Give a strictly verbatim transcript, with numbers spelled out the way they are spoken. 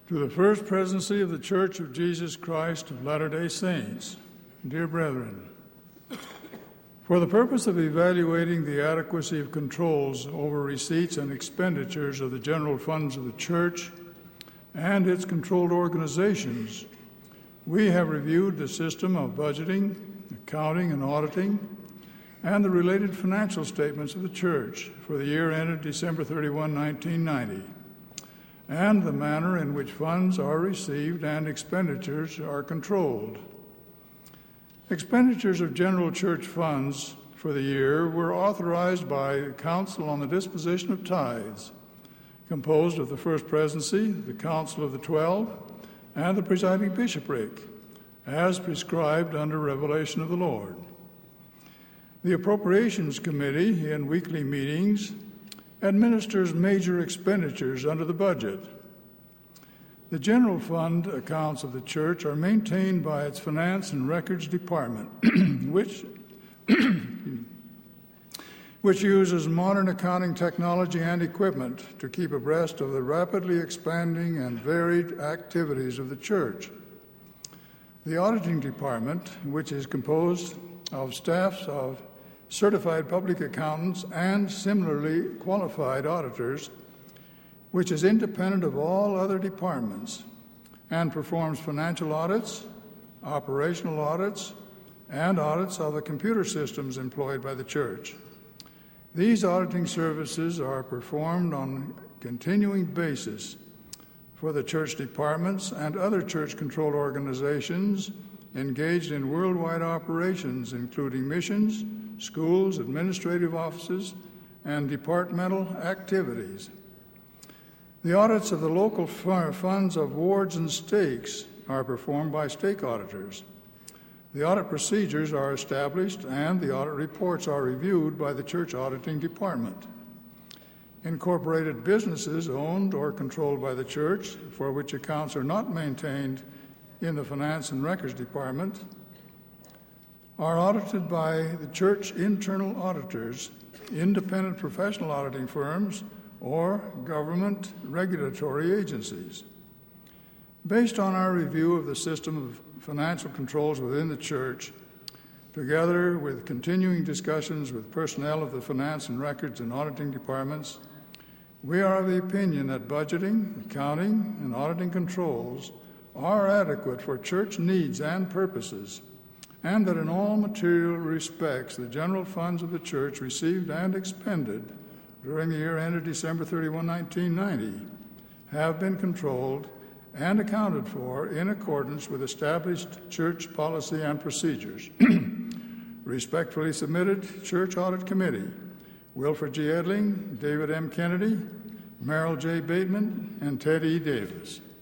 To the First Presidency of the Church of Jesus Christ of Latter-day Saints, dear brethren, for the purpose of evaluating the adequacy of controls over receipts and expenditures of the general funds of the Church and its controlled organizations, we have reviewed the system of budgeting, accounting, and auditing, and the related financial statements of the Church for the year ended December thirty-first, nineteen ninety, and the manner in which funds are received and expenditures are controlled. Expenditures of general church funds for the year were authorized by the Council on the Disposition of Tithes, composed of the First Presidency, the Council of the Twelve, and the presiding bishopric, as prescribed under revelation of the Lord. The Appropriations Committee, in weekly meetings, administers major expenditures under the budget. The general fund accounts of the Church are maintained by its Finance and Records Department, which, which uses modern accounting technology and equipment to keep abreast of the rapidly expanding and varied activities of the Church. The Auditing Department, which is composed of staffs of certified public accountants and similarly qualified auditors, which is independent of all other departments and performs financial audits, operational audits, and audits of the computer systems employed by the Church. These auditing services are performed on a continuing basis for the church departments and other church-controlled organizations engaged in worldwide operations, including missions, schools, administrative offices, and departmental activities. The audits of the local funds of wards and stakes are performed by stake auditors. The audit procedures are established and the audit reports are reviewed by the Church Auditing Department. Incorporated businesses owned or controlled by the Church, for which accounts are not maintained in the Finance and Records Department, are audited by the Church internal auditors, independent professional auditing firms, or government regulatory agencies. Based on our review of the system of financial controls within the Church, together with continuing discussions with personnel of the Finance and Records and Auditing Departments, we are of the opinion that budgeting, accounting, and auditing controls are adequate for Church needs and purposes, and that in all material respects the general funds of the Church received and expended during the year ended December thirty-first, nineteen ninety, have been controlled and accounted for in accordance with established Church policy and procedures. Respectfully submitted, Church Audit Committee, Wilfred G. Edling, David M. Kennedy, Merrill J. Bateman, and Ted E. Davis.